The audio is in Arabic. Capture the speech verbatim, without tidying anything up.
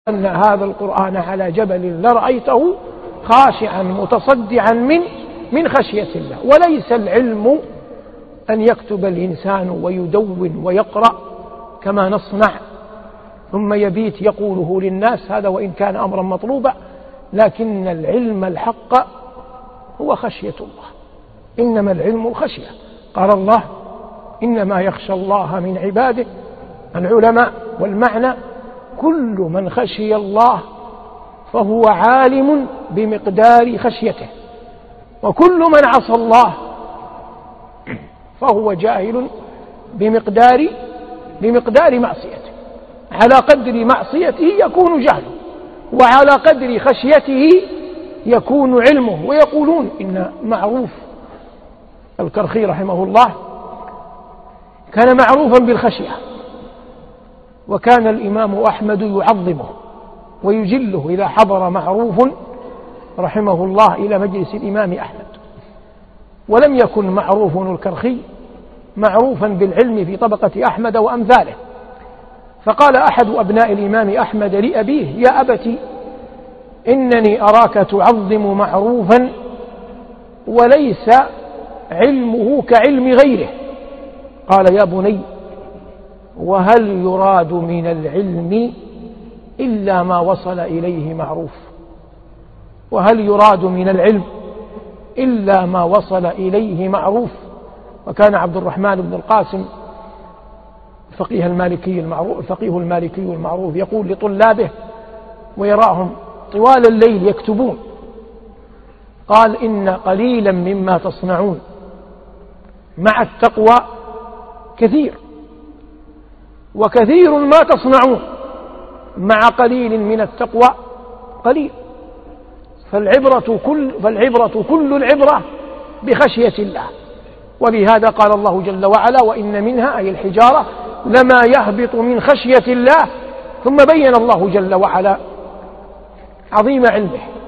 أن هذا القرآن على جبل لرأيته خاشعا متصدعا من من خشية الله. وليس العلم أن يكتب الإنسان ويدون ويقرأ كما نصنع ثم يبيت يقوله للناس، هذا وإن كان أمرا مطلوبا، لكن العلم الحق هو خشية الله. إنما العلم الخشية. قال الله: إنما يخشى الله من عباده العلماء. والمعنى كل من خشي الله فهو عالم بمقدار خشيته، وكل من عصى الله فهو جاهل بمقدار بمقدار معصيته. على قدر معصيته يكون جهله، وعلى قدر خشيته يكون علمه. ويقولون إن معروف الكرخي رحمه الله كان معروفا بالخشية، وكان الإمام أحمد يعظمه ويجله إذا حضر معروف رحمه الله إلى مجلس الإمام أحمد. ولم يكن معروف الكرخي معروفا بالعلم في طبقة أحمد وأمثاله. فقال أحد أبناء الإمام أحمد لأبيه: يا أبت، إنني أراك تعظم معروفا وليس علمه كعلم غيره. قال: يا بني، وهل يراد من العلم إلا ما وصل إليه معروف؟ وهل يراد من العلم إلا ما وصل إليه معروف؟ وكان عبد الرحمن بن القاسم فقيه المالكي المعروف الفقيه المالكي المعروف يقول لطلابه ويراهم طوال الليل يكتبون، قال: إن قليلا مما تصنعون مع التقوى كثير، وكثير ما تصنعون مع قليل من التقوى قليل. فالعبرة كل, فالعبرة كل العبرة بخشية الله. ولهذا قال الله جل وعلا: وإن منها أي الحجارة لما يهبط من خشية الله. ثم بين الله جل وعلا عظيم علمه